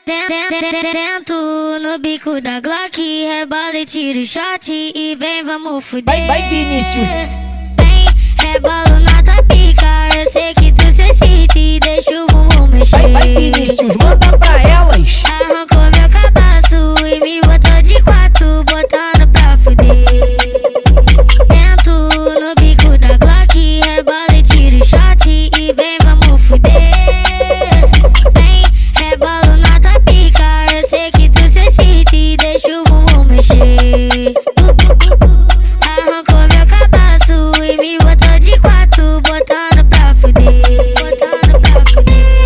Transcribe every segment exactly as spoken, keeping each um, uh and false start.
Tento no bico da Glock, rebola e tira o shot e vem, vamos fuder. Vai, vai, Vinícius. Vem, rebolo na tua pica, eu sei que tu se excita e deixa o bumbum mexer. Vai, vai, Vinícius, manda pra elas. Arrancou meu cabaço e me botou de quatro, botando pra fuder. Tento no bico da Glock, rebola e tira o shot e vem, vamos fuder. Vem, rebolo na tua pica, eu sei que tu se excita e deixa o bumbum mexer. Arrancou meu cabaço e me botou de quatro, botando pra fuder, botando pra fuder.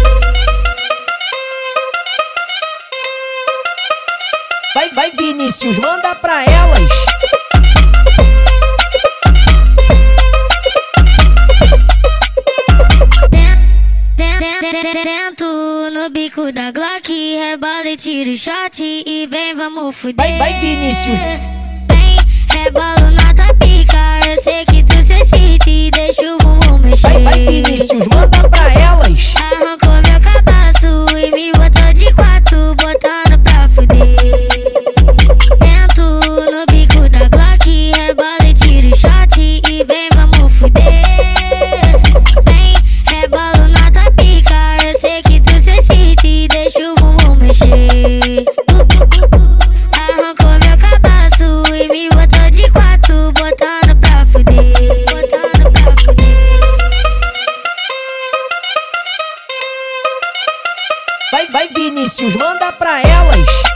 Vai, vai, Vinícius, manda pra elas. Tento no bico da Glock, rebola e tira o shot e vem, vamos fuder. Vai, vai, Vinícius. Vem, rebolo na tua pica, eu sei que tu se excita e deixa o bumbum mexer. Vai, vai, Vinícius, manda pra elas. Arrancou meu cabaço e me botou de quatro, botando pra fuder. Tento no bico da Glock, rebola e tira o shot e vem, vamos fuder. Vem, rebolo na tua pica, eu sei que tu se excita e deixa o bumbum mexer. Arrancou meu cabaço e me botou de quatro, botando pra fuder, botando pra fuder. Vai, vai, Vinícius, manda pra elas.